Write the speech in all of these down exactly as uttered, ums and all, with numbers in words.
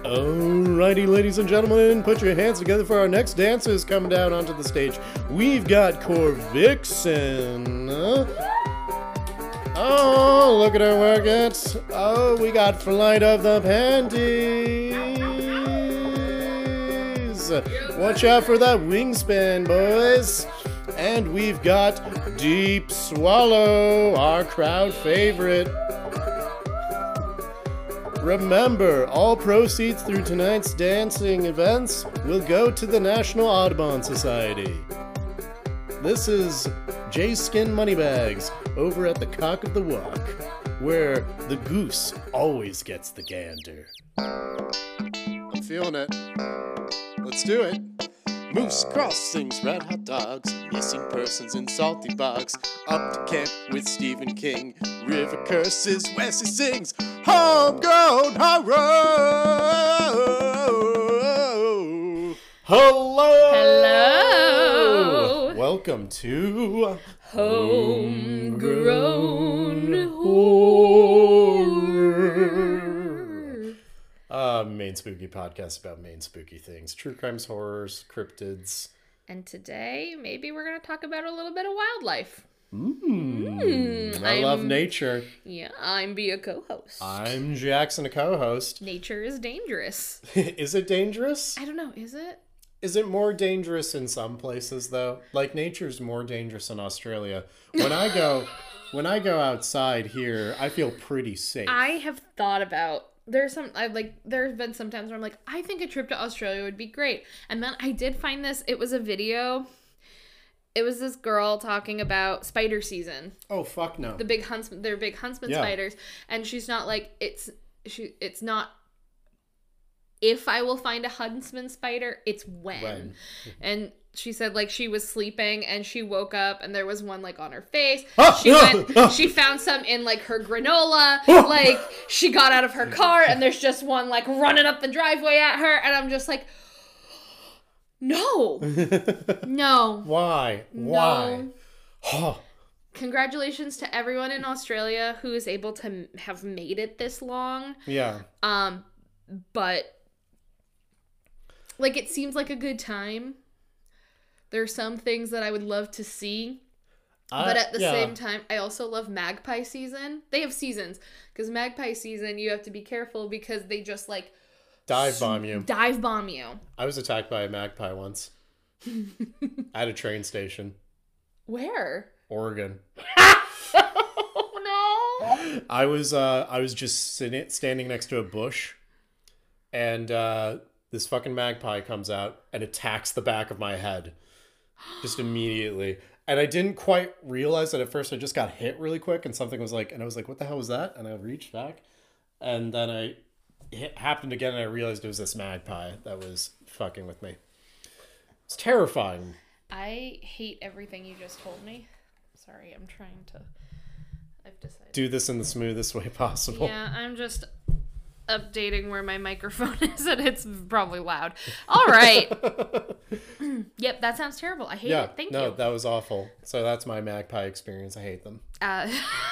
Alrighty, ladies and gentlemen, put your hands together for our next dancers coming down onto the stage. We've got Corvixen. Oh, look at her work it. Oh, we got Flight of the Panties. Watch out for that wingspan, boys. And we've got Deep Swallow, our crowd favorite. Remember, all proceeds through tonight's dancing events will go to the National Audubon Society. This is Jay Skin Moneybags over at the Cock of the Walk, where the goose always gets the gander. I'm feeling it. Let's do it. Moose Crossings, red hot dogs, missing persons in salty bogs. Up to camp with Stephen King. River curses, Wesley sings. Homegrown horror. Hello. Hello. Welcome to Homegrown Horror. Uh, Maine Spooky podcast about Maine spooky things. True crimes, horrors, cryptids. And today, maybe we're going to talk about a little bit of wildlife. Mm. Mm, I I'm, love nature. Yeah, I'm be a co-host. I'm Jackson, a co-host. Nature is dangerous. Is it dangerous? I don't know, is it? Is it more dangerous in some places though? Like nature's more dangerous in Australia. When I go, when I go outside here, I feel pretty safe. I have thought about. There's some, I like, there's been some times where I'm like, I think a trip to Australia would be great. And then I did find this, it was a video. It was this girl talking about spider season. Oh, fuck no. The big huntsman, they're big huntsman Yeah. spiders. And she's not like, it's, she, it's not if I will find a huntsman spider, it's when. when. And she said, like, she was sleeping and she woke up and there was one, like, on her face. She went, she found some in, like, her granola. Like, she got out of her car and there's just one, like, running up the driveway at her. And I'm just like, no. No. Why? Why? No. Congratulations to everyone in Australia who is able to m- have made it this long. Yeah. Um, but, like, it seems like a good time. There are some things that I would love to see. Uh, but at the yeah. same time, I also love magpie season. They have seasons. Because magpie season, you have to be careful because they just, like... Dive bomb you. Dive bomb you. I was attacked by a magpie once. At a train station. Where? Oregon. Oh, no. I was, uh, I was just sitting, standing next to a bush. And uh, this fucking magpie comes out and attacks the back of my head. Just immediately. And I didn't quite realize that at first. I just got hit really quick and something was like, and I was like, what the hell was that? And I reached back and then I, it happened again and I realized it was this magpie that was fucking with me. It's terrifying. I hate everything you just told me. Sorry, I'm trying to, I've decided. Do this in the smoothest way possible. Yeah, I'm just updating where my microphone is and it's probably loud. All right. Yep, that sounds terrible. I hate yeah, it. Thank no, you. No, that was awful. So that's my magpie experience. I hate them. Uh,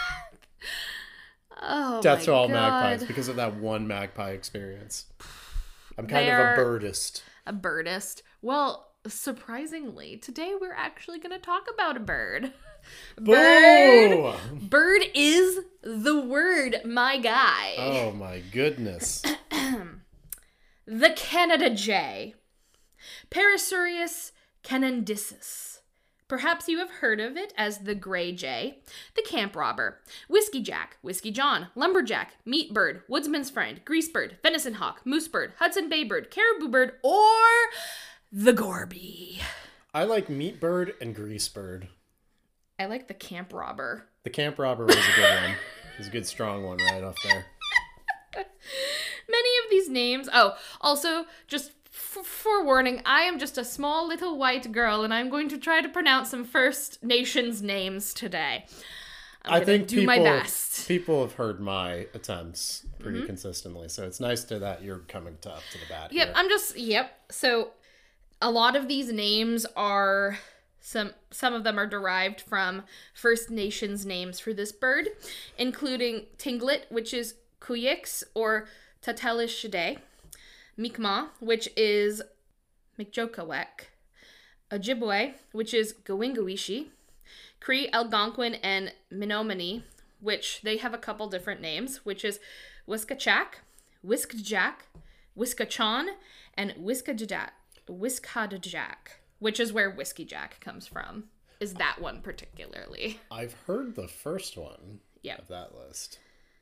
oh Death my to all God. magpies because of that one magpie experience. I'm kind They're of a birdist. A birdist. Well, surprisingly, today we're actually going to talk about a bird. Bird. Boo! Bird is the word, my guy. Oh my goodness. The Canada jay. Parasurius canendicis. Perhaps you have heard of it as the gray jay, the camp robber, whiskey jack, whiskey john, lumberjack, meat bird, woodsman's friend, grease bird, venison hawk, moose bird, Hudson Bay bird, caribou bird, or the gorby. I like meat bird and grease bird. I like the camp robber. The camp robber was a good one. It was a good strong one right off there. Many of these names... Oh, also, just f- forewarning, I am just a small little white girl, and I'm going to try to pronounce some First Nations names today. I'm I think do people, my best. people have heard my attempts pretty Mm-hmm. consistently, so it's nice to that you're coming to, up to the bat Yep, here. I'm just... Yep. So, a lot of these names are... Some some of them are derived from First Nations names for this bird, including Tinglet, which is Kuyix or Tatelish Shade, Mi'kmaq, which is Mi'kjokawek. Ojibwe, which is Gawingawishi. Cree, Algonquin, and Menominee, which they have a couple different names, which is Wiskachak, Wiskajak, Wiskachon, and Wiskajak, Wiskadajak, which is where Whiskey Jack comes from, is that one particularly. I've heard the first one Yep. of that list.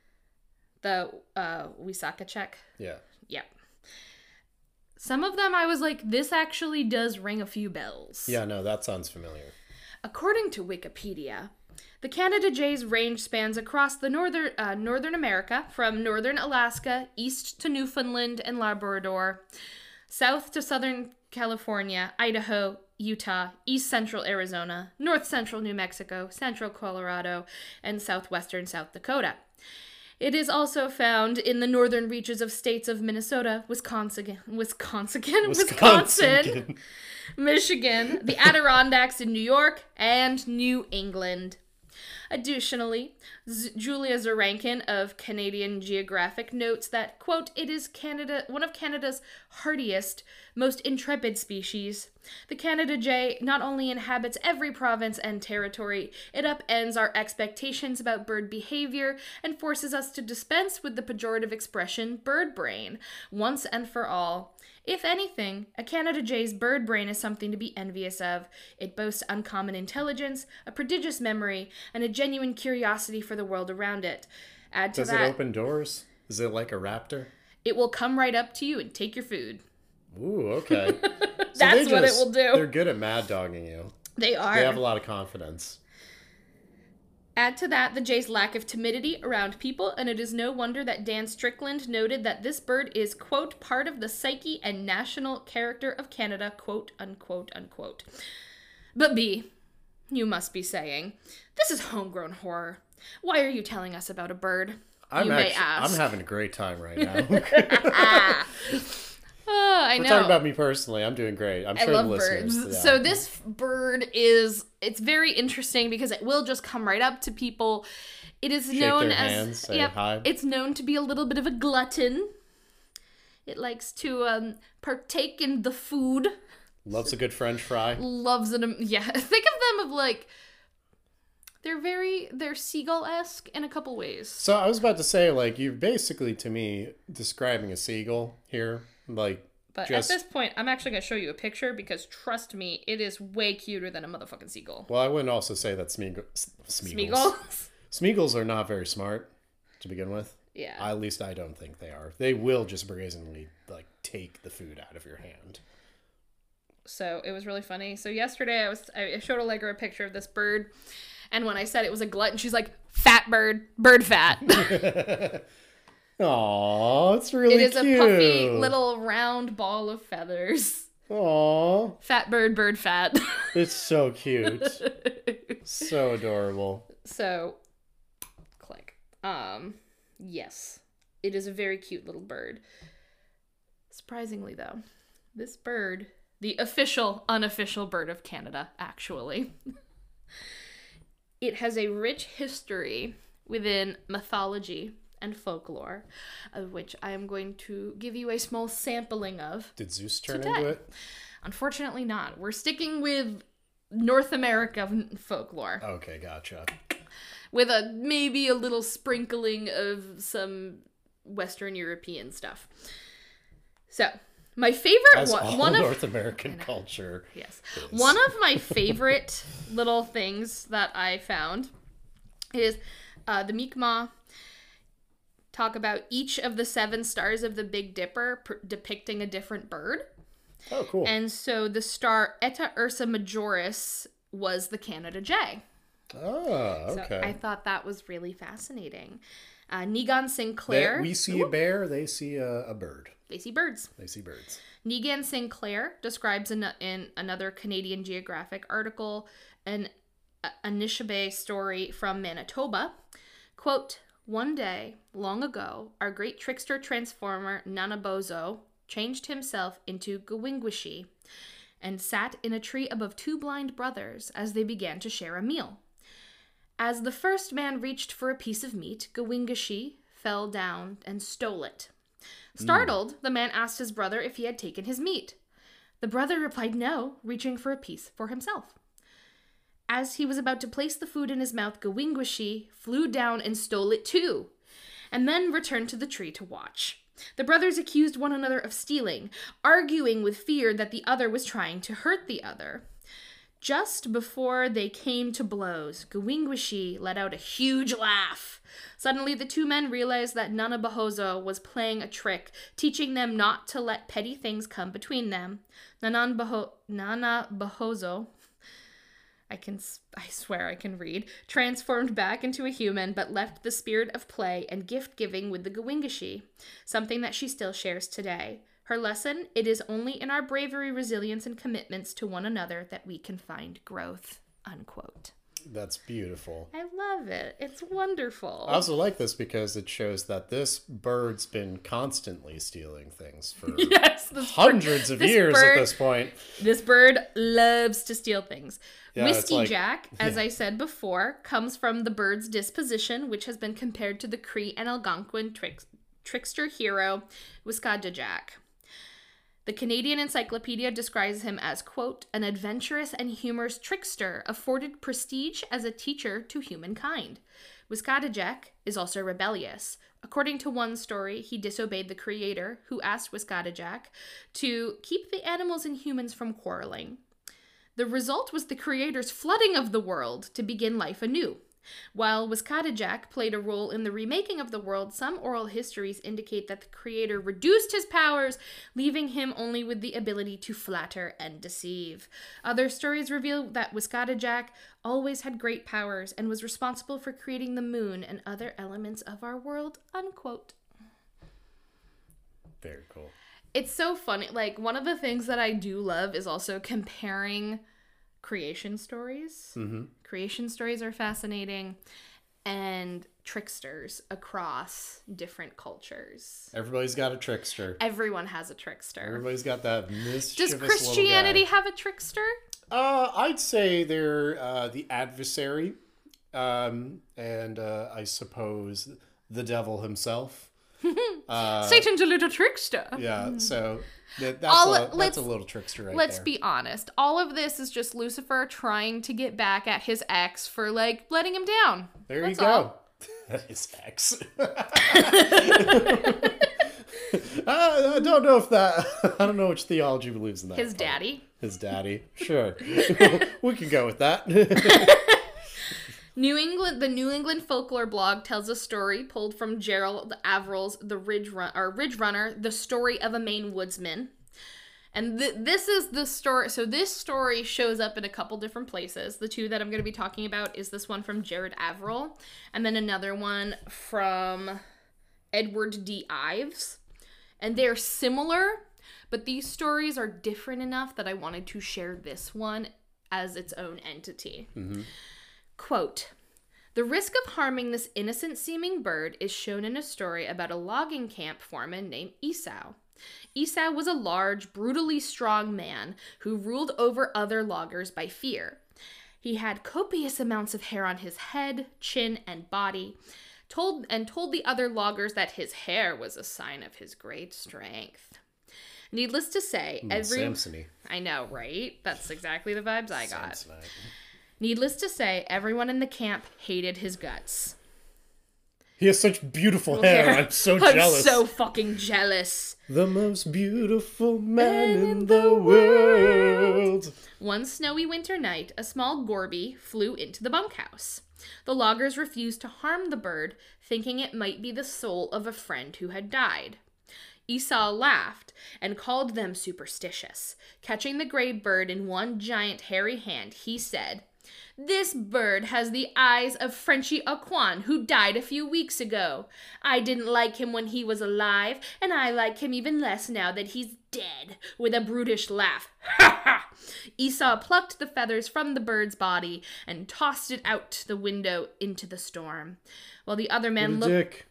The uh, Wisakachek? Yeah. Yep. Some of them I was like, this actually does ring a few bells. Yeah, no, that sounds familiar. According to Wikipedia, the Canada Jay's range spans across the northern uh, Northern America, from northern Alaska east to Newfoundland and Labrador, south to southern California, Idaho, Utah, east central Arizona, north central New Mexico, central Colorado, and southwestern South Dakota. It is also found in the northern reaches of states of Minnesota, Wisconsin, Wisconsin, Wisconsin, Wisconsin. Michigan, the Adirondacks in New York, and New England. Additionally, Z- Julia Zarankin of Canadian Geographic notes that, quote, it is Canada, one of Canada's hardiest, most intrepid species. The Canada jay not only inhabits every province and territory, it upends our expectations about bird behavior and forces us to dispense with the pejorative expression bird brain, once and for all. If anything, a Canada jay's bird brain is something to be envious of. It boasts uncommon intelligence, a prodigious memory, and a genuine curiosity for the world around it. Add to Does that, it open doors? Is it like a raptor? it will come right up to you and take your food. Ooh, okay. So That's they what it just- will do. They're good at mad dogging you. They are. They have a lot of confidence. Add to that the jay's lack of timidity around people, and it is no wonder that Dan Strickland noted that this bird is, quote, part of the psyche and national character of Canada, quote, unquote, unquote. But B, you must be saying, this is homegrown horror. Why are you telling us about a bird? I'm you may actu- ask. I'm having a great time right now. Oh, I We're know. talking about me personally. I'm doing great. I'm I sure love the listeners. birds. yeah. So this bird is, it's very interesting because it will just come right up to people. It is Shake known their as, hands, say yep, hi. it's known to be a little bit of a glutton. It likes to um, partake in the food. Loves a good French fry. Loves it. Yeah, think of them of like, they're very, they're seagull-esque in a couple ways. So I was about to say, like, you're basically, to me, describing a seagull here. Like, But just... at this point, I'm actually going to show you a picture because trust me, it is way cuter than a motherfucking seagull. Well, I wouldn't also say that Smeagol... Smeagol's. Smeagolls? Smeagolls are not very smart, to begin with. Yeah. At least I don't think they are. They will just brazenly, like, take the food out of your hand. So it was really funny. So yesterday I was I showed Allegra a picture of this bird, and when I said it was a glutton, she's like, fat bird, bird fat. Aww, it's really It is cute. a puffy little round ball of feathers. Aww, Fat bird, bird fat. it's so cute. So adorable. So, click. Um, yes, it is a very cute little bird. Surprisingly, though, this bird, the official, unofficial bird of Canada, actually, it has a rich history within mythology and folklore, of which I am going to give you a small sampling of. Did Zeus turn Today. into it? Unfortunately not. We're sticking with North America folklore. Okay, gotcha. With a maybe a little sprinkling of some Western European stuff. So, my favorite As one, all one of North American culture. yes, is. one of my favorite little things that I found is uh, the Mi'kmaq talk about each of the seven stars of the Big Dipper pr- depicting a different bird. Oh, cool. And so the star Eta Ursa Majoris was the Canada jay. oh, okay. So I thought that was really fascinating. Uh, Negan Sinclair. They- we see a bear, they see a, a bird. They see birds. They see birds. Negan Sinclair describes in, in another Canadian Geographic article an uh, Anishinaabe story from Manitoba. Quote, one day, long ago, our great trickster transformer Nanabozo changed himself into Gawingawishi and sat in a tree above two blind brothers as they began to share a meal. As the first man reached for a piece of meat, Gawingawishi fell down and stole it. Startled, mm. the man asked his brother if he had taken his meat. The brother replied no, reaching for a piece for himself. As he was about to place the food in his mouth, Gawingwishi flew down and stole it too, and then returned to the tree to watch. The brothers accused one another of stealing, arguing with fear that the other was trying to hurt the other. Just before they came to blows, Gawingwishi let out a huge laugh. Suddenly, the two men realized that Nanabahozo was playing a trick, teaching them not to let petty things come between them. Nananbaho- Nanabahozo, I can, I swear I can read, transformed back into a human, but left the spirit of play and gift-giving with the Gawingwishi, something that she still shares today. Her lesson, it is only in our bravery, resilience, and commitments to one another that we can find growth, unquote. That's beautiful. I love it. It's wonderful. I also like this because it shows that this bird's been constantly stealing things for yes, hundreds bird, of years bird, at this point. This bird loves to steal things. Yeah, Whiskey like, Jack, as yeah. I said before, comes from the bird's disposition, which has been compared to the Cree and Algonquin trick, trickster hero, Wiskada Jack. The Canadian Encyclopedia describes him as, quote, an adventurous and humorous trickster afforded prestige as a teacher to humankind. Wiskada Jack is also rebellious. According to one story, he disobeyed the creator, who asked Wiskada Jack to keep the animals and humans from quarreling. The result was the creator's flooding of the world to begin life anew. While Wiskada Jack played a role in the remaking of the world, some oral histories indicate that the creator reduced his powers, leaving him only with the ability to flatter and deceive. Other stories reveal that Wiskada Jack always had great powers and was responsible for creating the moon and other elements of our world, unquote. Very cool. It's so funny. Like, one of the things that I do love is also comparing creation stories. Mm-hmm. Creation stories are fascinating, and tricksters across different cultures. Everybody's got a trickster. Everyone has a trickster. Everybody's got that mischievous Does Christianity little guy. have a trickster? Uh, I'd say they're uh, the adversary, um, and uh, I suppose the devil himself. uh, Satan's a little trickster. Yeah, so that, that's, All, a, that's a little trickster right let's there. Let's be honest. All of this is just Lucifer trying to get back at his ex for, like, letting him down. There that's you go. All. His ex. I, I don't know if that... I don't know which theology believes in that. His part. daddy. His daddy. Sure. We can go with that. New England, the New England Folklore blog tells a story pulled from Gerald Averill's The Ridge Run, or Ridge Runner, The Story of a Maine Woodsman. And th- this is the story. So this story shows up in a couple different places. The two that I'm going to be talking about is this one from Jared Averill, and then another one from Edward D. Ives. And they're similar, but these stories are different enough that I wanted to share this one as its own entity. Mm-hmm. Quote, the risk of harming this innocent-seeming bird is shown in a story about a logging camp foreman named Esau. Esau was a large, brutally strong man who ruled over other loggers by fear. He had copious amounts of hair on his head, chin, and body, told and told the other loggers that his hair was a sign of his great strength. Needless to say, Mm, every... Samson-y. I know, right? That's exactly the vibes I got. Samsonite. Needless to say, everyone in the camp hated his guts. He has such beautiful hair. hair. I'm so I'm jealous. so fucking jealous. The most beautiful man in the world. One snowy winter night, a small gourby flew into the bunkhouse. The loggers refused to harm the bird, thinking it might be the soul of a friend who had died. Esau laughed and called them superstitious. Catching the gray bird in one giant hairy hand, he said, "This bird has the eyes of Frenchy Aquan, who died a few weeks ago. I didn't like him when he was alive, and I like him even less now that he's dead," with a brutish laugh. Ha ha! Esau plucked the feathers from the bird's body and tossed it out the window into the storm. While the other men looked... Dick.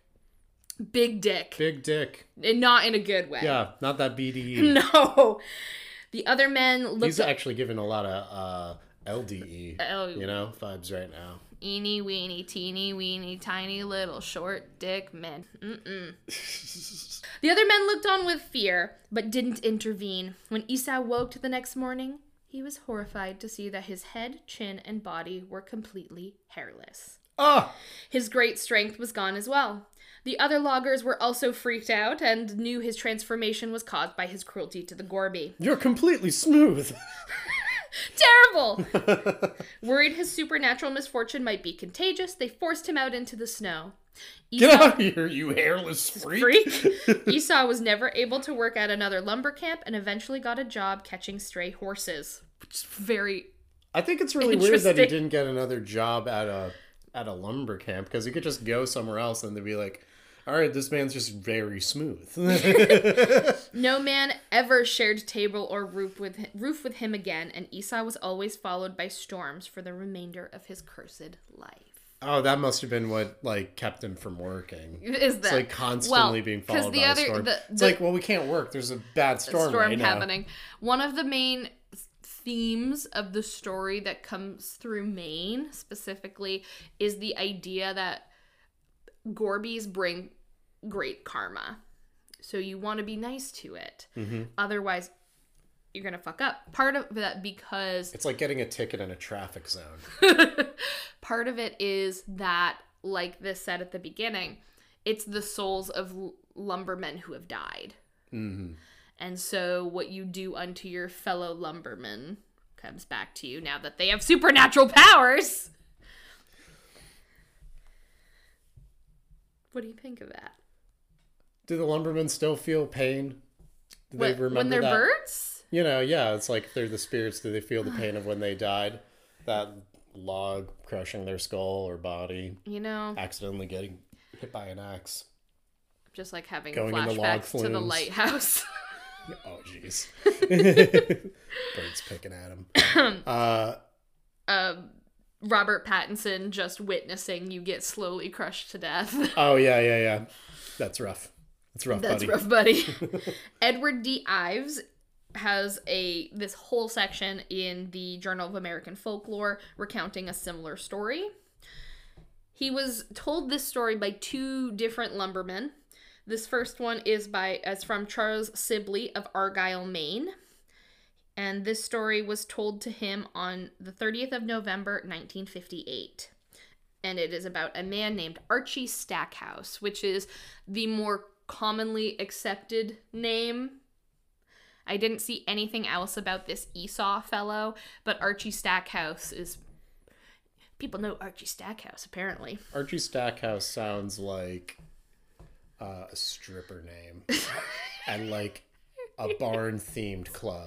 Big dick. Big dick. And not in a good way. Yeah, not that B D E. No. The other men looked... He's actually giving a lot of uh, L D E, Oh. you know, vibes right now. Eeny, weeny, teeny, weeny, tiny little short dick men. Mm-mm. The other men looked on with fear, but didn't intervene. When Esau woke the next morning, he was horrified to see that his head, chin, and body were completely hairless. Ah! His great strength was gone as well. The other loggers were also freaked out and knew his transformation was caused by his cruelty to the Gorby. You're completely smooth. Terrible! Worried his supernatural misfortune might be contagious, they forced him out into the snow. Esau, Get out of here, you hairless freak! freak. Esau was never able to work at another lumber camp and eventually got a job catching stray horses. Which is very I think it's really weird that he Interesting. didn't get another job at a at a lumber camp, because he could just go somewhere else and they'd be like, all right, this man's just very smooth. No man ever shared table or roof with roof with him again, and Esau was always followed by storms for the remainder of his cursed life. Oh, that must have been what, like, kept him from working. Is that It's like constantly well, being 'cause followed the by other- a storm. the- it's the- like, well, we can't work. There's a bad storm, storm right now. happening. One of the main themes of the story that comes through Maine specifically is the idea that Gorbies bring great karma. So you want to be nice to it. Mm-hmm. Otherwise, you're going to fuck up. Part of that because It's like getting a ticket in a traffic zone. part of it is that, like this said at the beginning, it's the souls of l- lumbermen who have died. Mm-hmm. And so what you do unto your fellow lumbermen comes back to you now that they have supernatural powers. What do you think of that? Do the lumbermen still feel pain? Do they When, remember when they're that? birds? You know, yeah, it's like they're the spirits. Do they feel the pain of when they died? That log crushing their skull or body, You know, accidentally getting hit by an axe. just like having Going in the log flashbacks to the flumes. lighthouse. Oh, jeez. Birds picking at him. Uh, uh, Robert Pattinson just witnessing you get slowly crushed to death. oh, yeah, yeah, yeah. That's rough. That's rough, That's buddy. rough, buddy. Edward D. Ives has a this whole section in the Journal of American Folklore recounting a similar story. He was told this story by two different lumbermen. This first one is by as from Charles Sibley of Argyle, Maine. And this story was told to him on the thirtieth of November, nineteen fifty-eight. And it is about a man named Archie Stackhouse, which is the more commonly accepted name. I didn't see anything else about this Esau fellow, but Archie Stackhouse is... People know Archie Stackhouse, apparently. Archie Stackhouse sounds like uh, a stripper name. And like a barn-themed club.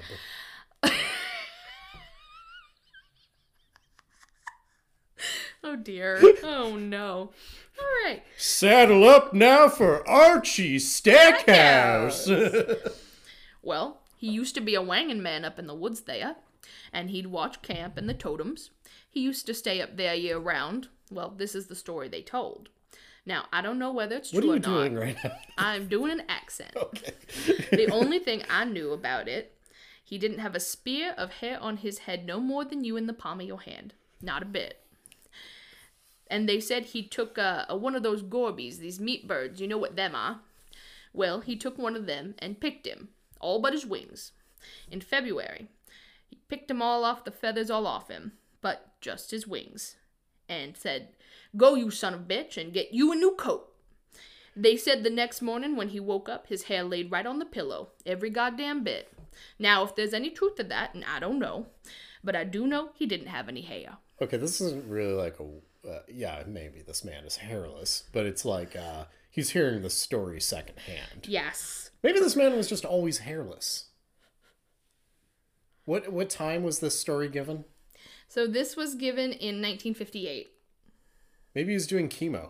Oh dear. Oh no. All right. Saddle up now for Archie Stackhouse. Well, he used to be a wangin' man up in the woods there, and he'd watch camp and the totems. He used to stay up there year round. Well, this is the story they told. Now, I don't know whether it's What true are or you not. doing right now? I'm doing an accent. Okay. The only thing I knew about it, he didn't have a spear of hair on his head no more than you in the palm of your hand. Not a bit. And they said he took uh, a, one of those Gorbies, these meat birds, you know what them are. Well, he took one of them and picked him, all but his wings. In February, he picked them all off, the feathers all off him, but just his wings. And said, "Go, you son of a bitch, and get you a new coat." They said the next morning when he woke up, his hair laid right on the pillow, every goddamn bit. Now, if there's any truth to that, and I don't know, but I do know he didn't have any hair. Okay, this isn't really like a... Uh, yeah, maybe this man is hairless, but it's like uh, he's hearing the story secondhand. Yes. Maybe this man was just always hairless. What what time was this story given? So this was given in nineteen fifty-eight. Maybe he was doing chemo.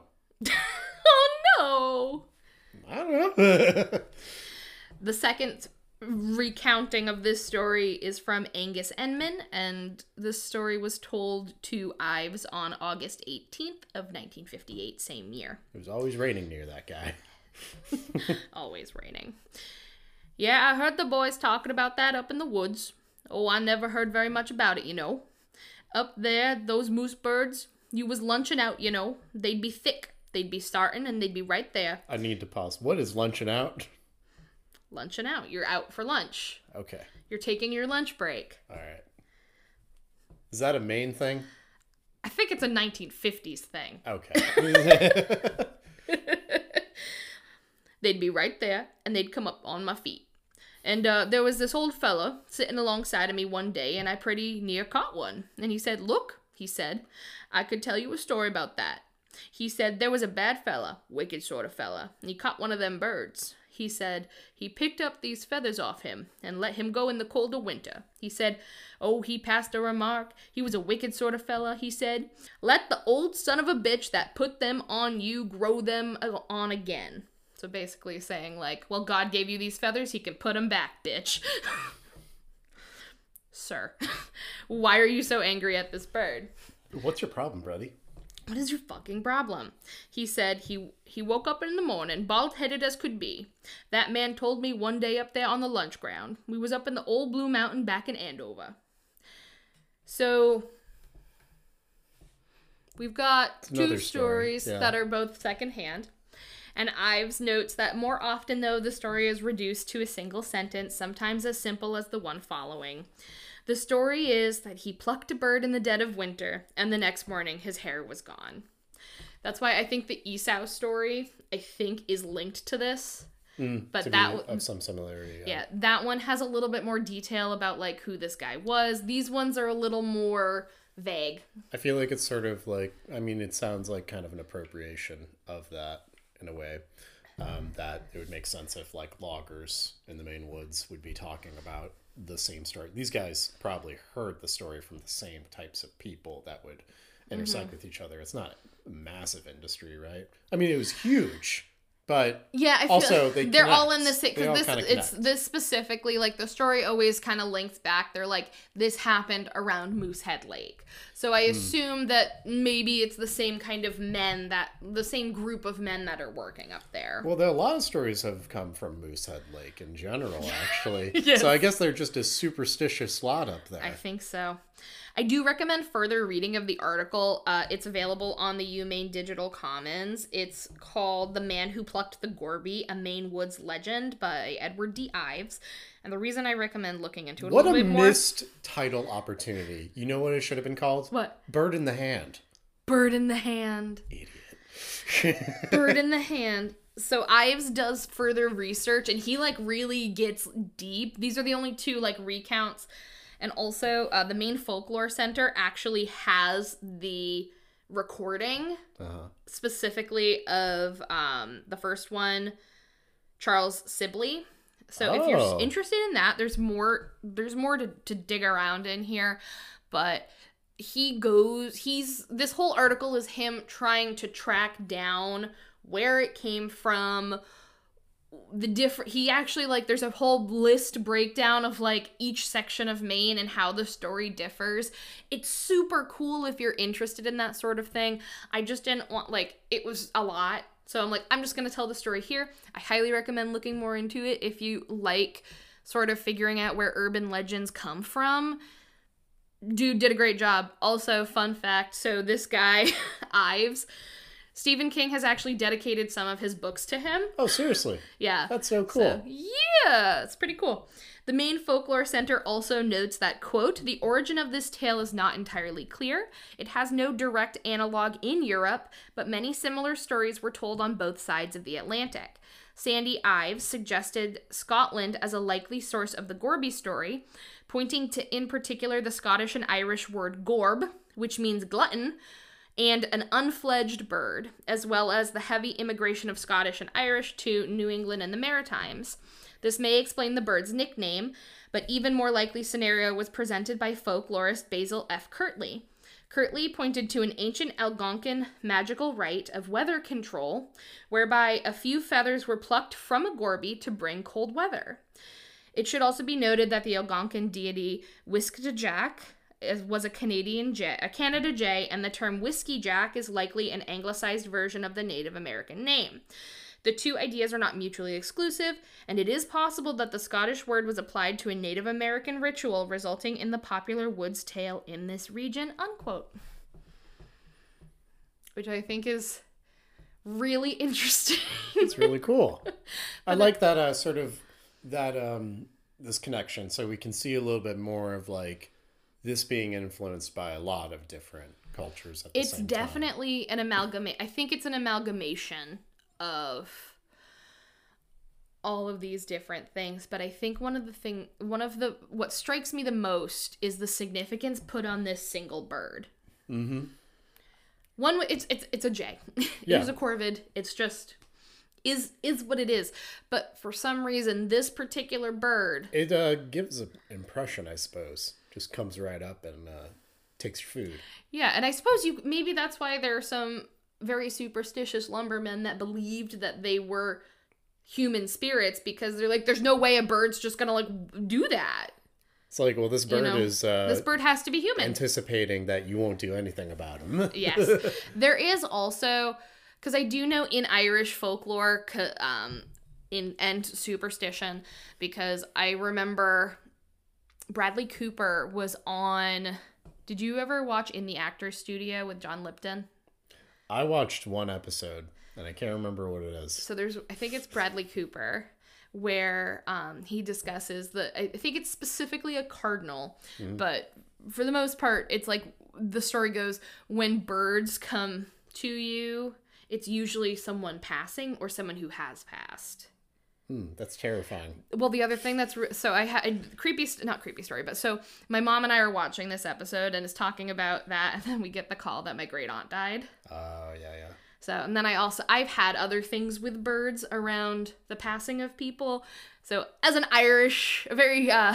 Oh, no. I don't know. The second recounting of this story is from Angus Enman, and this story was told to Ives on August eighteenth of nineteen fifty-eight, same year. It was always raining near that guy. Always raining. Yeah, I heard the boys talking about that up in the woods. Oh, I never heard very much about it, you know. Up there, those moose birds, You was lunching out, you know. They'd be thick. They'd be starting and they'd be right there. I need to pause. What is lunching out? Lunching out. You're out for lunch. Okay. You're taking your lunch break. All right. Is that a Maine thing? I think it's a nineteen fifties thing. Okay. They'd be right there, and they'd come up on my feet. And uh, there was this old fella sitting alongside of me one day, and I pretty near caught one. And he said, "Look," he said, "I could tell you a story about that." He said, "There was a bad fella, wicked sort of fella, and he caught one of them birds. He said, he picked up these feathers off him and let him go in the cold of winter. He said, oh, he passed a remark. He was a wicked sort of fella, he said. Let the old son of a bitch that put them on you grow them on again." So basically saying like, well, God gave you these feathers, he can put them back, bitch. Sir, why are you so angry at this bird? What's your problem, buddy? What is your fucking problem? He said he he woke up in the morning, bald-headed as could be. That man told me one day up there on the lunch ground. We was up in the old Blue Mountain back in Andover. So, we've got two stories story. Yeah. that are both secondhand. And Ives notes that more often, though, the story is reduced to a single sentence, sometimes as simple as the one following. The story is that he plucked a bird in the dead of winter, and the next morning his hair was gone. That's why I think the Esau story, I think, is linked to this. Mm, but to that be of some similarity. Yeah. yeah, that one has a little bit more detail about like who this guy was. These ones are a little more vague. I feel like it's sort of like, I mean, it sounds like kind of an appropriation of that in a way. Um, that it would make sense if like loggers in the Maine woods would be talking about the same story. These guys probably heard the story from the same types of people that would intersect mm-hmm. with each other. It's not a massive industry, right? I mean, it was huge, but yeah, I feel also like they they're connect. all in the same because this it's this specifically like the story always kind of links back. They're like this happened around Moosehead Lake, so I assume mm. that maybe it's the same kind of men that the same group of men that are working up there. Well, there are a lot of stories have come from Moosehead Lake in general, actually. Yes. So I guess they're just a superstitious lot up there. I think so. I do recommend further reading of the article. Uh, it's available on the UMaine Digital Commons. It's called The Man Who Plucked the Gorby, A Maine Woods Legend by Edward D. Ives. And the reason I recommend looking into it what a little a bit more... missed title opportunity. You know what it should have been called? What? Bird in the Hand. Bird in the Hand. Idiot. Bird in the Hand. So Ives does further research, and he, like, really gets deep. These are the only two, like, recounts. And also, uh, the Maine Folklore Center actually has the recording, uh-huh. specifically of um, the first one, Charles Sibley. So oh. if you're interested in that, there's more. There's more to, to dig around in here, but he goes. He's this whole article is him trying to track down where it came from. The different he actually like there's a whole list breakdown of like each section of Maine and how the story differs. It's super cool if you're interested in that sort of thing. I just didn't want like it was a lot, so I'm like I'm just gonna tell the story here. I highly recommend looking more into it if you like sort of figuring out where urban legends come from. Dude did a great job. Also, fun fact, so this guy Ives, Stephen King has actually dedicated some of his books to him. Oh, seriously? Yeah. That's so cool. So, yeah, it's pretty cool. The Maine Folklore Center also notes that, quote, the origin of this tale is not entirely clear. It has no direct analog in Europe, but many similar stories were told on both sides of the Atlantic. Sandy Ives suggested Scotland as a likely source of the Gorby story, pointing to, in particular, the Scottish and Irish word gorb, which means glutton, and an unfledged bird, as well as the heavy immigration of Scottish and Irish to New England and the Maritimes. This may explain the bird's nickname, but even more likely scenario was presented by folklorist Basil F. Kirtley. Kirtley pointed to an ancient Algonquin magical rite of weather control, whereby a few feathers were plucked from a gorby to bring cold weather. It should also be noted that the Algonquin deity Wiskajak was a Canadian Jay, a Canada Jay, and the term Whiskey Jack is likely an anglicized version of the Native American name. The two ideas are not mutually exclusive, and it is possible that the Scottish word was applied to a Native American ritual, resulting in the popular woods tale in this region, unquote. which I think is really interesting. It's really cool. I like that uh, sort of that um, this connection, so we can see a little bit more of like this being influenced by a lot of different cultures at the it's same definitely an amalgamate. I think it's an amalgamation of all of these different things, but I think one of the thing one of the what strikes me the most is the significance put on this single bird. Mm-hmm. One, it's it's it's a Jay. Yeah. It is a corvid. It's just is is what it is. But for some reason, this particular bird, It uh, gives an impression, I suppose. Just comes right up and uh, takes your food. yeah, and I suppose you maybe that's why there are some very superstitious lumbermen that believed that they were human spirits, because they're like, there's no way a bird's just gonna like do that. It's like, well, this bird You know, is uh, this bird has to be human. anticipating that you won't do anything about him. Yes. There is also, because I do know in Irish folklore c- um, in and superstition, because I remember Bradley Cooper was on, did you ever watch In the Actors Studio with John Lipton? I watched one episode, and I can't remember what it is. So there's, I think it's Bradley Cooper, where um, he discusses the, I think it's specifically a cardinal, Mm-hmm. but for the most part, it's like the story goes, when birds come to you, it's usually someone passing or someone who has passed. Hmm, that's terrifying. Well, the other thing that's, re- so I had, creepy, st- not creepy story, but so my mom and I are watching this episode and is talking about that, and then we get the call that my great aunt died. Oh, uh, yeah, yeah. So, and then I also, I've had other things with birds around the passing of people. So, as an Irish, a very uh,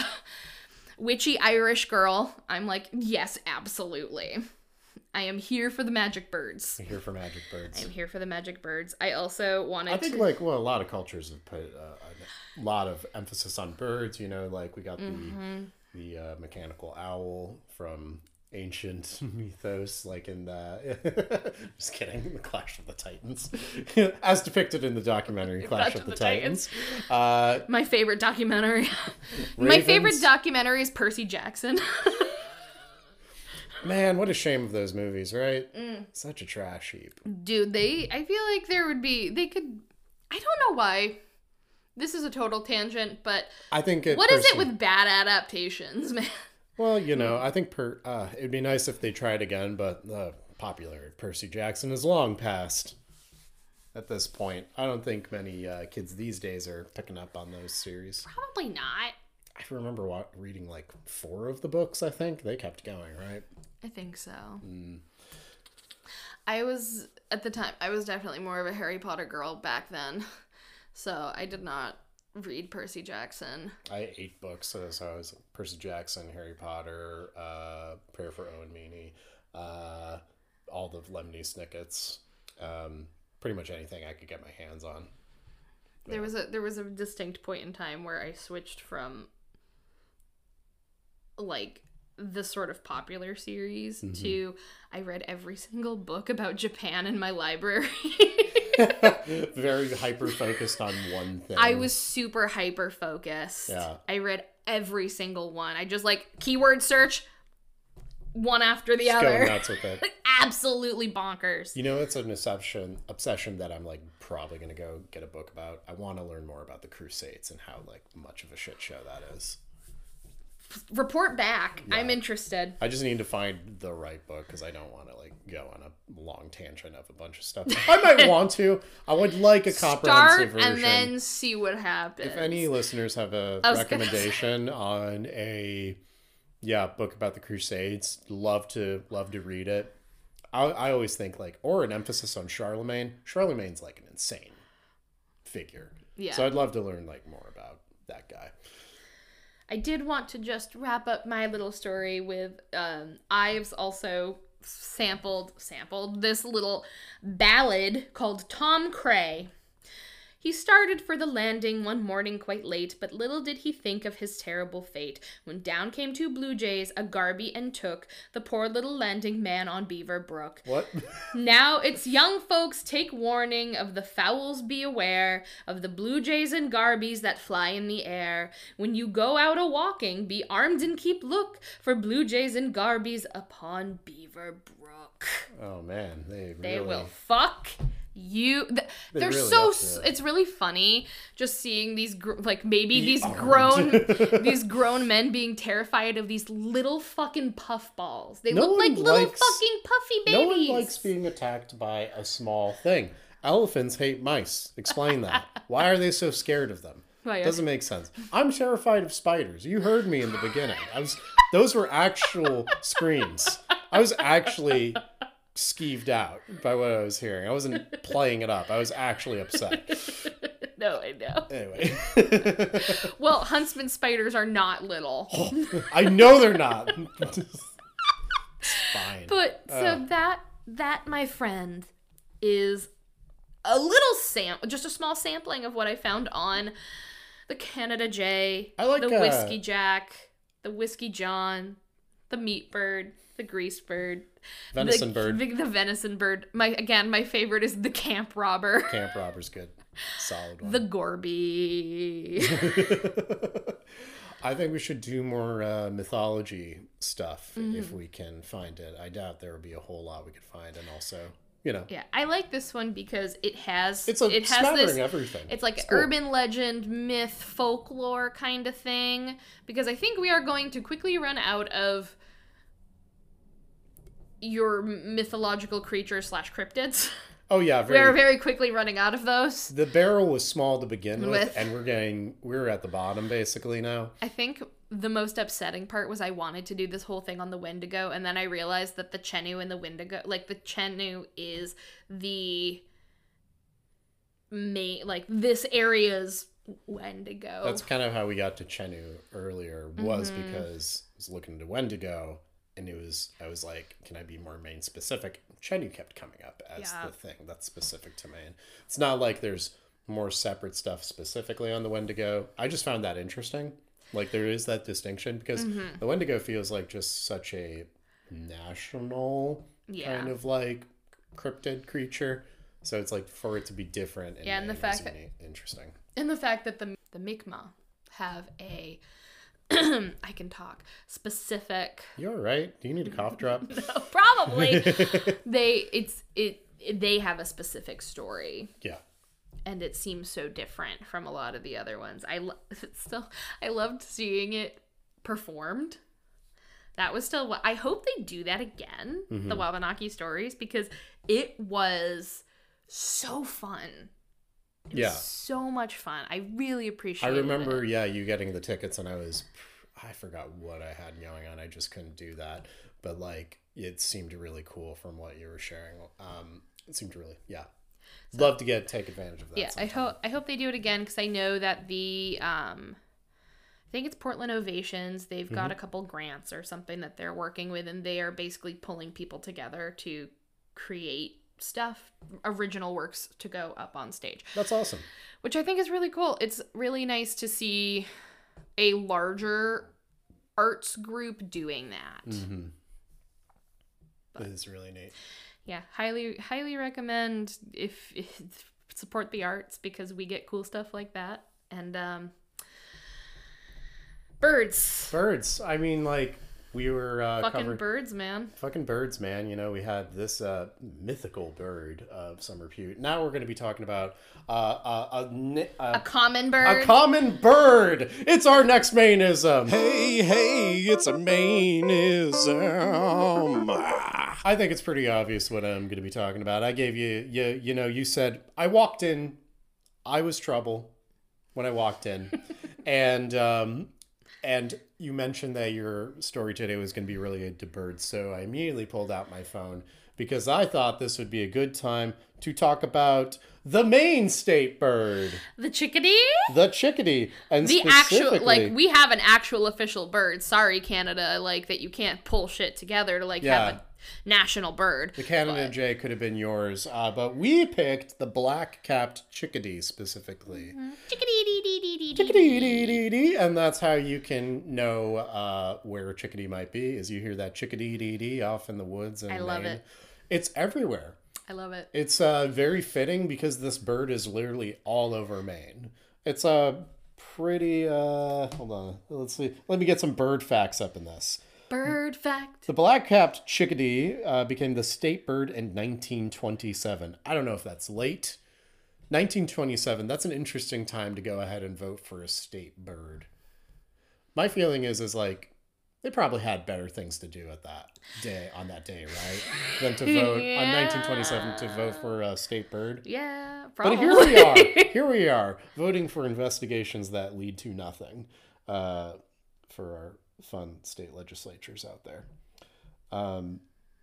witchy Irish girl, I'm like, yes, absolutely. I am here for the magic birds. I'm here for magic birds. I'm here for the magic birds. I also wanted to... I think, to... like, well, a lot of cultures have put uh, a lot of emphasis on birds. You know, like, we got Mm-hmm. the, the uh, mechanical owl from ancient mythos, like in the just kidding, the Clash of the Titans, as depicted in the documentary Clash of the, the Titans. Titans. Uh, My favorite documentary. My favorite documentary is Percy Jackson. Man, what a shame of those movies, right? Mm. Such a trash heap. Dude, they, I feel like there would be, they could, I don't know why. This is a total tangent, but I think it what Percy, is it with bad adaptations, man? Well, you know, I think per, uh, it'd be nice if they tried again, but the popularity of Percy Jackson is long past at this point. I don't think many uh, kids these days are picking up on those series. Probably not. I remember what, reading like four of the books, I think. They kept going, right? I think so. Mm. I was, at the time, I was definitely more of a Harry Potter girl back then. So I did not read Percy Jackson. I had eight books, so, so I was Percy Jackson, Harry Potter, uh, Prayer for Owen Meany, uh, all the Lemony Snickets, um, pretty much anything I could get my hands on. Yeah. There was a there was a distinct point in time where I switched from like the sort of popular series mm-hmm. to I read every single book about Japan in my library. Very hyper focused on one thing. I was super hyper focused. Yeah. I read every single one. I just like keyword search one after the just other. Going nuts with it. Absolutely bonkers. You know, it's an obsession obsession that I'm like probably gonna go get a book about. I want to learn more about the Crusades and how like much of a shit show that is. Report back. Yeah. I'm interested. I just need to find the right book because I don't want to like go on a long tangent of a bunch of stuff. I might want to. I would like a comprehensive Start version. and then see what happens. If any listeners have a recommendation on a yeah book about the Crusades, love to love to read it. I I always think like or an emphasis on Charlemagne. Charlemagne's like an insane figure. Yeah. So I'd love to learn like more about that guy. I did want to just wrap up my little story with um, Ives also sampled sampled this little ballad called Tom Cray. He started for the landing one morning quite late, but little did he think of his terrible fate, when down came two blue jays, a Garby, and took the poor little landing man on Beaver Brook. What? Now it's young folks take warning, of the fowls be aware, of the blue jays and Garbies that fly in the air. When you go out a-walking, be armed and keep look, for blue jays and Garbies upon Beaver Brook. Oh, man. They, They really... will fuck you. Th- They they're really so. up to it. It's really funny just seeing these gr- like maybe Be these armed. grown these grown men being terrified of these little fucking puffballs. They No look like one little likes- fucking puffy No babies. one likes being attacked by a small thing. Elephants hate mice. Explain that. Why are they so scared of them? Why, Doesn't make sense. I'm terrified of spiders. You heard me in the beginning. I was. Those were actual screams. I was actually skeeved out by what I was hearing. I wasn't playing it up. I was actually upset. No, I know. Anyway. Well, huntsman spiders are not little. I know they're not. It's fine. But so Uh. that that my friend is a little sam just a small sampling of what I found on the Canada J, I like, the uh, Whiskey Jack, the Whiskey John, the Meat Bird, the Grease Bird, Venison the, bird. the, the Venison Bird. My again, my favorite is the Camp Robber, Camp Robber's good. Solid one. the Gorby. I think we should do more uh, mythology stuff if we can find it. I doubt there will be a whole lot we could find, and also, you know, Yeah, I like this one because it has it's a it has smattering this of everything. it's like cool. urban legend, myth, folklore kind of thing, because I think we are going to quickly run out of your mythological creatures slash cryptids. Oh yeah, We are very. very quickly running out of those. The barrel was small to begin with, With- and we're getting we're at the bottom basically now. I think the most upsetting part was I wanted to do this whole thing on the Wendigo, and then I realized that the Chennu and the Wendigo, like the Chennu is the main, like this area's Wendigo. That's kind of how we got to Chennu earlier, was Mm-hmm. because I was looking to Wendigo, and it was I was like, can I be more Maine specific? Chennu kept coming up as Yeah. the thing that's specific to Maine. It's not like there's more separate stuff specifically on the Wendigo. I just found that interesting. Like there is that distinction because Mm-hmm. the Wendigo feels like just such a national Yeah. kind of like cryptid creature. So it's like for it to be different. In Yeah, and the Maine fact is that- uni- interesting. And the fact that the the Mi'kmaq have a I can talk specific You all right? Do you need a cough drop? probably they it's it they have a specific story, Yeah. and it seems so different from a lot of the other ones. I lo- it's still I loved seeing it performed. That was still what I hope they do that again, Mm-hmm. the Wabanaki stories, because it was so fun. It Yeah. was so much fun. I really I appreciate remember, it. yeah, you getting the tickets, and I was, I forgot what I had going on. I just couldn't do that. But like, it seemed really cool from what you were sharing. Um, it seemed really, yeah. Love to get take advantage of that. Yeah, I sometime. hope I hope they do it again, because I know that the um, I think it's Portland Ovations. They've got a couple grants or something that they're working with, and they are basically pulling people together to create stuff, original works to go up on stage, That's awesome. which I think is really cool. It's really nice to see a larger arts group doing that. Mm-hmm. It is really neat. Yeah, highly highly recommend if, if support the arts, because we get cool stuff like that. And um birds. Birds. I mean, like, we were uh, Fucking covering... birds, man. Fucking birds, man. You know, we had this uh, mythical bird of some repute. Now we're going to be talking about uh, uh, a, ni- A a, common bird. a common bird. It's our next Mainism. Hey, hey, it's a Mainism. I think it's pretty obvious what I'm going to be talking about. I gave you, you, you know, you said, I walked in, I was trouble when I walked in. and, um, and you mentioned that your story today was going to be related to birds. So I immediately pulled out my phone because I thought this would be a good time to talk about the Maine state bird, The chickadee? the chickadee. And The actual, specifically, like, we have an actual official bird. Sorry, Canada, like, that you can't pull shit together to, like, Yeah. have a national bird. The Canada but... jay could have been yours, uh, but we picked the black-capped chickadee specifically. Mm-hmm. Chickadee-dee-dee-dee-dee-dee. Chickadee-dee-dee-dee. And that's how you can know uh, where a chickadee might be, is you hear that chickadee-dee-dee off in the woods in I love Maine. it. It's everywhere. I love it. It's uh, very fitting because this bird is literally all over Maine. It's a uh, pretty, uh, hold on, let's see. Let me get some bird facts up in this. Bird fact. The black-capped chickadee uh, became the state bird in nineteen twenty-seven. I don't know if that's late. nineteen twenty-seven, that's an interesting time to go ahead and vote for a state bird. My feeling is, is like, they probably had better things to do at that day, on that day, right? Than to vote yeah. on nineteen twenty-seven to vote for a state bird. Yeah, probably. But here we are. Here we are, voting for investigations that lead to nothing uh, for our fun state legislatures out there. Um,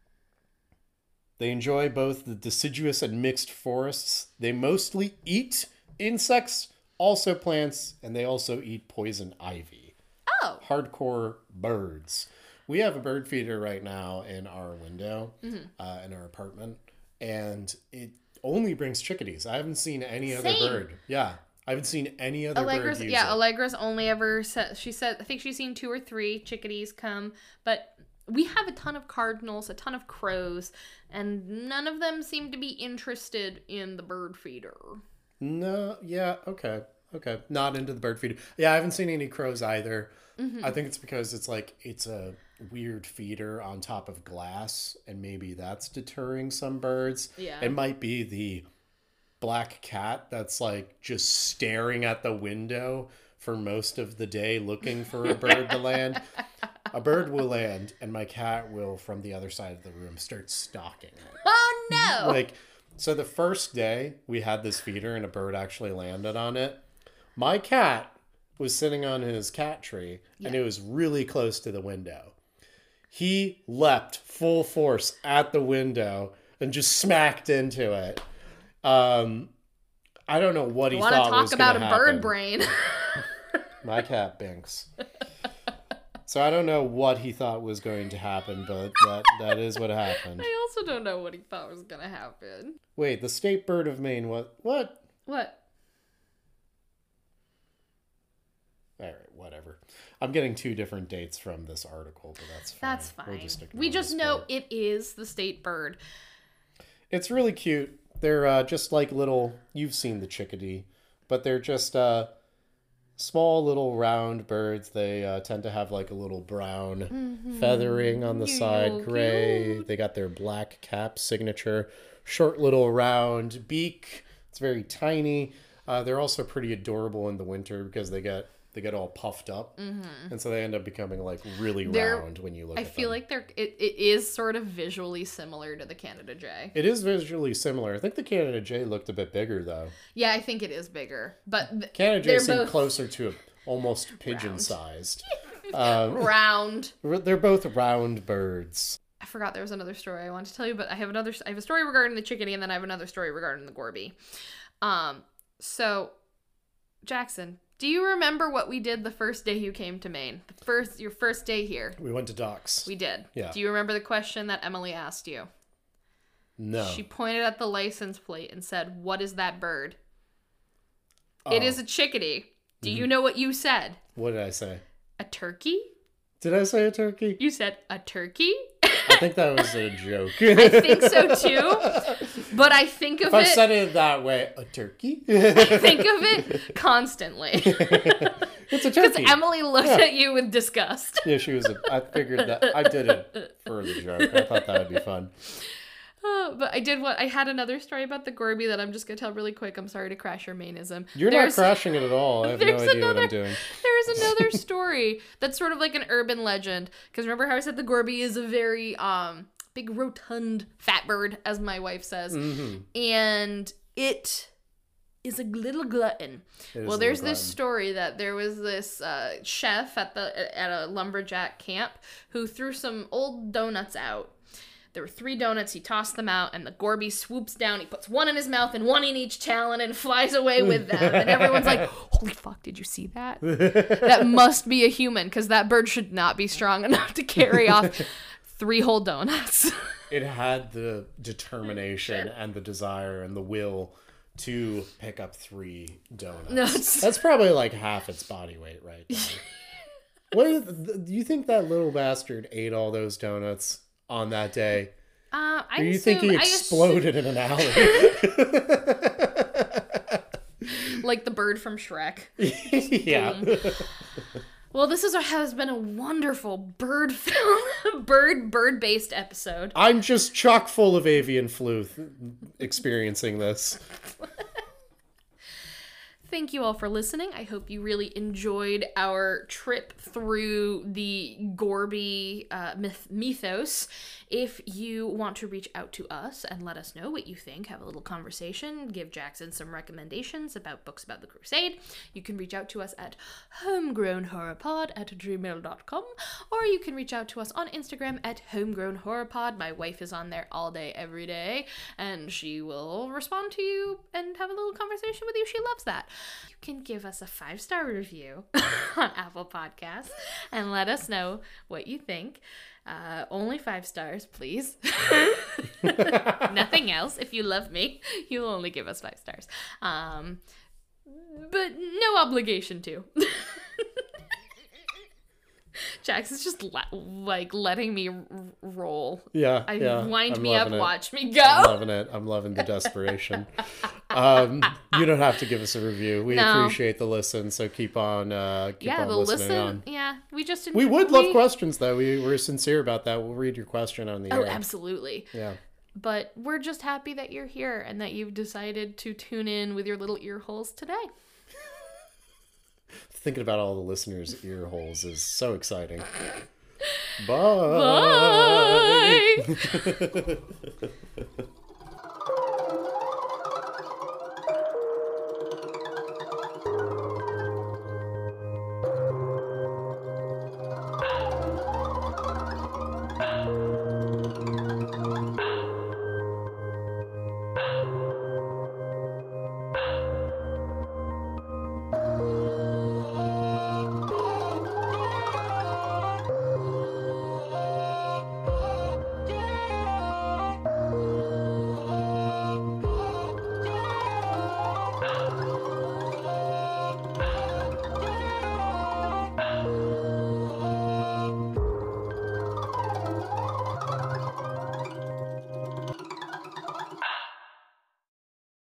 they enjoy both the deciduous and mixed forests. They mostly eat insects, also plants, and they also eat poison ivy. Oh. Hardcore birds. We have a bird feeder right now in our window, mm-hmm. uh, in our apartment, and it only brings chickadees. I haven't seen any other Same. bird. Yeah. I haven't seen any other Allegra's, bird use yeah, it. Allegra's only ever said, she said, I think she's seen two or three chickadees come, but we have a ton of cardinals, a ton of crows, and none of them seem to be interested in the bird feeder. No, yeah, okay, okay. Not into the bird feeder. Yeah, I haven't seen any crows either. Mm-hmm. I think it's because it's like, it's a weird feeder on top of glass, and maybe that's deterring some birds. Yeah. It might be the black cat that's like just staring at the window for most of the day looking for a bird to land. A bird will land, and my cat will, from the other side of the room, start stalking it. Oh, no! Like, so the first day we had this feeder and a bird actually landed on it, my cat was sitting on his cat tree, yeah. and it was really close to the window. He leapt full force at the window and just smacked into it. Um, I don't know what he thought was going to happen. Want to talk about a bird brain. My cat Binks. So I don't know what he thought was going to happen, but that that is what happened. I also don't know what he thought was going to happen. Wait, the state bird of Maine, what? What? What? All right, whatever. I'm getting two different dates from this article, but that's fine. That's fine. We'll just we just know part. It is the state bird. It's really cute. They're uh, just like little, you've seen the chickadee, but they're just uh, small little round birds. They uh, tend to have like a little brown mm-hmm. feathering on the You're side, gray. Cute. They got their black cap signature, short little round beak. It's very tiny. Uh, they're also pretty adorable in the winter because they get they get all puffed up, mm-hmm. and so they end up becoming like really they're, round when you look. I at them. I feel like they're it, it is sort of visually similar to the Canada jay. It is visually similar. I think the Canada jay looked a bit bigger though. Yeah, I think it is bigger, but th- Canada jay seem both... closer to a, almost pigeon sized. um, round. They're both round birds. I forgot there was another story I wanted to tell you, but I have another. I have a story regarding the chickadee, and then I have another story regarding the Gorby. Um, so Jackson. Do you remember what we did the first day you came to Maine? The first, your first day here. We went to Docks. We did. Yeah. Do you remember the question that Emily asked you? No. She pointed at the license plate and said, "What is that bird?" Oh. It is a chickadee. Do mm-hmm. you know what you said? What did I say? A turkey? Did I say a turkey? You said a turkey? I think that was a joke. I think so too. But I think of if it... If I said it that way, a turkey? I think of it constantly. It's a turkey. Because Emily looked yeah. at you with disgust. Yeah, she was... A, I figured that... I did it for the joke. I thought that would be fun. Oh, but I did what... I had another story about the Gorby that I'm just going to tell really quick. I'm sorry to crash your Mainism. You're there's, not crashing it at all. I have no idea another, what I'm doing. There's another story that's sort of like an urban legend. Because remember how I said the Gorby is a very um big, rotund, fat bird, as my wife says. Mm-hmm. And it is a little glutton. Well, there's this glutton. story that there was this uh, chef at the at a lumberjack camp who threw some old donuts out. There were three donuts, he tossed them out, and the Gorby swoops down, he puts one in his mouth and one in each talon and flies away with them. And everyone's like, holy fuck, did you see that? That must be a human, because that bird should not be strong enough to carry off three whole donuts. It had the determination and the desire and the will to pick up three donuts. No, it's- That's probably like half its body weight right there. What is, do you think that little bastard ate all those donuts on that day? Uh, I Or you assume, think he I exploded in an alley? assume, like the bird from Shrek. Yeah. Well, this is a, has been a wonderful bird film, bird bird based episode. I'm just chock full of avian flu th- experiencing this. Thank you all for listening. I hope you really enjoyed our trip through the Gorby uh, myth- mythos. If you want to reach out to us and let us know what you think, have a little conversation, give Jackson some recommendations about books about the Crusade, you can reach out to us at homegrownhorrorpod at gmail dot com, or you can reach out to us on Instagram at homegrownhorrorpod. My wife is on there all day, every day, and she will respond to you and have a little conversation with you. She loves that. You can give us a five-star review on Apple Podcasts and let us know what you think. Uh, only five stars, please. Nothing else. If you love me, you'll only give us five stars. Um, but no obligation to. Jax is just la- like letting me r- roll. Yeah, I yeah. wind I'm me up, loving it. watch me I'm go. loving it. I'm loving the desperation. um, you don't have to give us a review. We No. appreciate the listen, so keep on, uh, keep Yeah, on the listening listen. on. Yeah, we just We enjoy- would love questions, though. We, we're sincere about that. We'll read your question on the Oh, air. absolutely. Yeah. But we're just happy that you're here and that you've decided to tune in with your little ear holes today. Thinking about all the listeners' ear holes is so exciting. Bye. Bye.